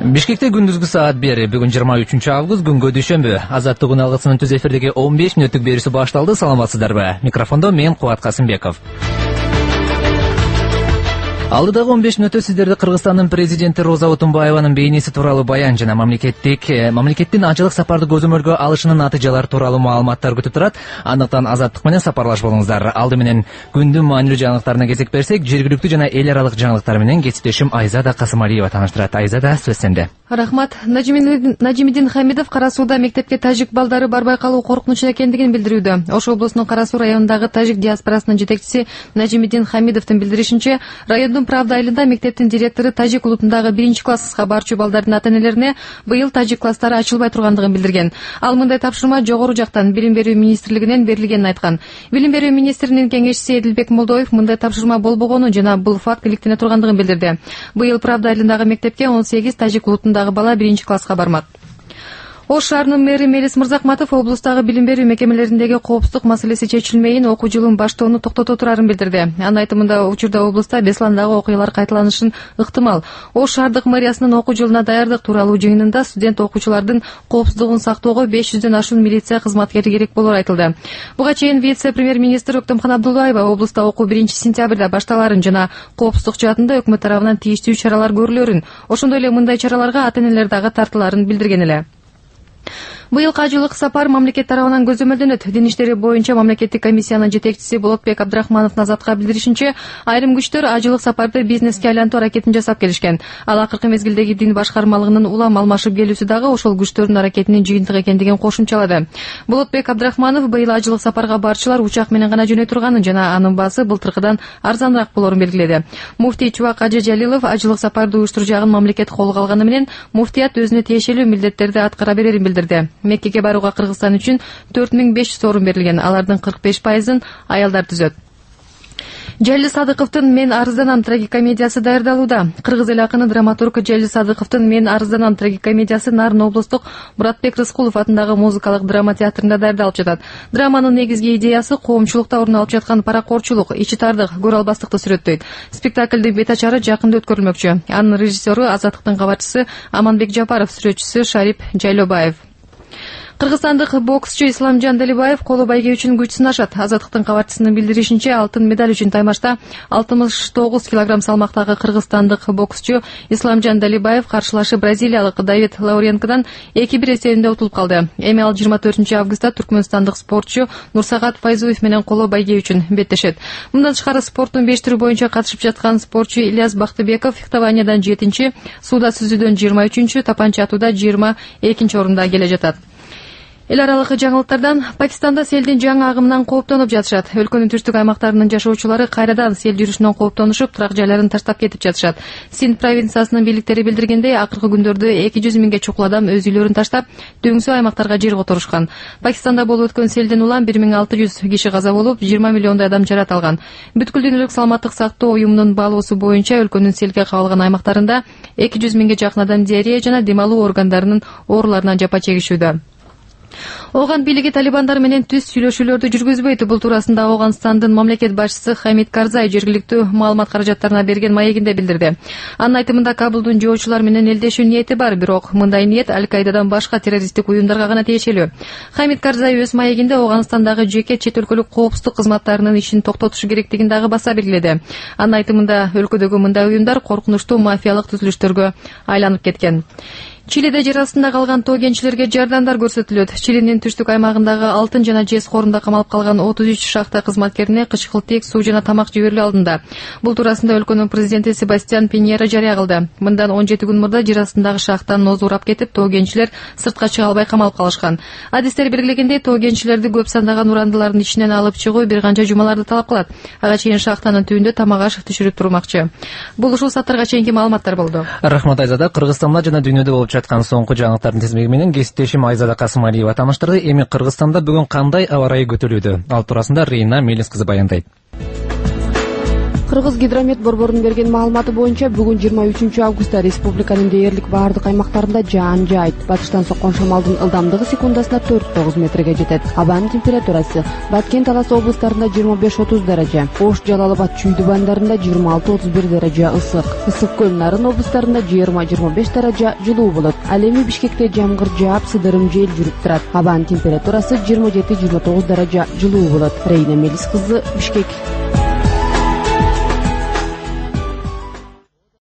Бишкекте күндүзгү саат 1, бүгүн 23 август, күнгө дүйшөмбү. Азаттык үналгысынын түз эфирдеги 15 мүнөттүк берүүсү башталды. Саламатсыздарбы? Микрофондо мен Кубат Касымбеков. Алдыдагы 15 мүнөттө сиздерди Кыргызстандын президенти Роза Отунбаеванын бейнеси тууралуу баян жана мамлекеттин ажылык сапарды көзөмөлгө алышынын натыйжалары тууралуу маалыматтар күтүп турат. Андыктан азаттык менен сапарлаш болуңуздар. Алды менен күндүн маанилүү жаңылыктарына кезек берсек, жергиликтүү жана эл аралык жаңылыктар менен кесиптешим Айзада Касымалиева тааныштырат. Айзада, сөз сенде. Рахмат. Нажимидин Хамидов Кара Сууда мектепке тажик балдары барбай калуу коркунучта экендигин билдирүүдө. Ош облусунун Кара Суу районундагы тажик диаспорасынын жетекчиси Нажимидин Хамидовдун билдиришинче, райондун Правда айылында мектептин директору тажик улутундагы 1-класска барчу балдардын ата-энелерине быйыл тажик класстары ачылбай тургандыгын билдирген. Ал мындай тапшырма жогору жактан Билим берүү министрлигинен берилгенин айткан. Билим берүү министринин кеңешчиси Эдилбек Молдоев мындай тапшырма болбогонун жана бул факт иликтене тургандыгын билдирди. Быйыл Правда айылындагы мектепке 18 тажик улутундагы бала 1-класска бармак. Ош шаарынын мэри Мелис Мырзахматов облустагы билим берүү мекемелериндеги коопсуздук маселеси чечилмейин окуу жылын баштоону токтото турарын билдирди. Анын айтымында, учурда облуста Бесландагы окуялар кайталанышын ыктымал. Ош шаардык мэриясынын окуу жылына даярдык тууралуу жыйынында студент окуучулардын коопсуздугун сактоого 500дөн ашуун милиция кызматкери керек болору айтылды. Буга чейин вице-премьер-министр Өктөмкөн Абдуллаева облуста окуу 1-сентябрда башталарын жана коопсуздук жаатында өкмөт тарабынан тийиштүү чаралар көрүлөрүн, ошондой эле мындай чараларга ата-энелер дагы тартыларын билдирген эле. Быйыл ажылык сапар мамлекет тарабынан көзөмөлдөнөт. Дин иштери боюнча мамлекеттик комиссиянын жетекчиси Болотбек Абдрахманов Назатка билдиришинче, айрым күчтөр ажылык сапарды бизнеске айлантуу аракетин жасап келишкен. Ал акыркы мезгилдеги дин башкармалыгынын улам алмашып келүүсү дагы ошол күчтөрдүн аракетинин жыйынтыгы экендигин кошумчалады. Болотбек Абдрахманов быйыл ажылык сапарга барчылар учак менен гана жөнөй турганын жана анын баасы былтыркыдан арзаныраак болорун белгиледи. Муфтий Чубак Ажы Жалилов ажылык сапарды уюштуруу жагын мамлекет колго алганы менен муфтият өзүнө тиешелүү милдеттерди аткара берерин билдирди. Меккеге барууга Кыргызстан үчүн 4500 орун берилген. Алардын 45%-ын аялдар түзөт. Жалил Садыковдун «Мен арызданам» трагикомедиясы даярдалууда. Кыргыз эл акыны драматург Жалил Садыковдун «Мен арызданам» трагикомедиясы Нарын облустук Муратбек Рыскулов атындагы музыкалык драма театрында даярдалып жатат. Драманын негизги идеясы коомчулукта орун алып жаткан паракорчулук, ичи тардык, көрө албастыкты сүрөттөйт. Спектаклдин бет ачары жакында өткөрүлмөкчү. Анын режиссеру Азаттыктын кабарчысы Аманбек Жапаров, сүрөтчүсү Шарип Жайлобаев. Кыргызстандык боксчу Исламжан Далибаев коло байге үчүн күч сынашат. Азаттыктын кабарчысынын билдиришинче, алтын медаль үчүн таймашта 69 кг салмактагы кыргызстандык боксчу Исламжан Далибаев каршылашы бразилиялык Давид Лауренкодан 2-1 эсебинде утулуп калды. Эми ал 24 августта түркмөнстандык спортчу Нурсагат Файзуев менен коло байге үчүн беттешет. Мындан тышкары спорттун 5 түрү боюнча катышып жаткан спортчу Ильяс Бактыбеков фехтованиядан 7-чи, сууда сүзүүдөн 23-чү, тапанча атууда 22-чи орунда келе жатат. Эл аралык жаңылыктардан Пакистанда селдин жаңы агымынан кооптонуп жатышат. Өлкөнүн түштүк аймактарынын жашоочулары кайрадан сел жүрүшүнөн кооптонушуп, турак жайларын таштап кетип жатышат. Синд провинциясынын бийликтери билдиргендей, акыркы күндөрдө 200 миңге чукул адам өз үйлөрүн таштап, дөңсүү аймактарга жер которушкан. Пакистанда болуп өткөн селден улам 1600 киши каза болуп, 20 миллиондой адам жарат алган. Бүткүл дүйнөлүк саламаттык сактоо уюмунун баалоосу боюнча өлкөнүн селге кабылган аймактарында 200 миңге жакын адам диарея жана дем алуу органдарынын ооруларынан жапа чегишүүдө. Оган бийлиги талибандар менен түз сүйлөшүүлөрдү жүргүзбөйт. Бул туурасында Оганстандын мамлекет башчысы Хамид Карзай жергиликтүү маалымат каражаттарына берген маегинде билдирди. Анын айтымында, Кабулдун жоочулар менен элдешүү ниети бар, бирок мындай ниет Аль-Каидадан башка террористтик уюмдарга гана тиешелүү. Хамид Карзай өз маегинде Оганстандагы жеке чет өлкөлүк коопсуздук кызматтарынын ишин токтотушу керектигин дагы баса белгиледи. Анын айтымында, өлкөдөгү мындай уюмдар коркунучтуу мафиялык түзүлүштөргө айланып кеткен. Чилиде жер астында калган тоо кенчилерге жардамдар көрсөтүлөт. Чилинин түштүк аймагындагы алтын жана жез корунда камалып калган 33 шахта кызматкерине кычкылтек, суу жана тамак жиберилүү алдында. Бул туурасында өлкөнүн президенти Себастьян Пиньера жарыя кылды. Мындан 17 күн мурда жер астындагы шахтан ноз урап кетип, тоо кенчилер сыртка чыга албай камалып калышкан. Адистер белгилегендей, тоо кенчилерди көп сандаган урандылардын ичинен алып чыгуу бир канча жумаларды талап кылат. Ага чейин шахтанын түбүндө тамак аш түшүрүп турмакчы. Бул ушул саттарга чейинки маалыматтар болду. Рахмат Айзада. Кыргызстанда жана дүйнөдө болуп жаткан соңку жаңылыктардын тизмеги менен кесиптешим Айзада Касымалиева тааныштырды. Эми Кыргызстанда бүгүн кандай аба ырайы күтүлүүдө? Ал туурасында Рейна Мелис кызы баяндайт. Кыргыз гидромет борборунун берген маалыматы боюнча бүгүн 23 августта республиканын дээрлик баардык аймактарында жаан жаайт. Батыштан соккон шамалдын ылдамдыгы секундасына 4-9 метрге жетет. Абанын температурасы Баткен Талас облустарында 25-30 даража, Ош, Жалал Абад, Чүйдү бандарында 26-31 даража ысык. Ысык көл, Нарын облустарында 20-25 даража жылуу болот. Ал эми Бишкекте жамгыр жаап, сыдырым жел жүрүп турат. Абанын температурасы 27-29 даража жылуу болот. Рейна Мелис кызы, Бишкек.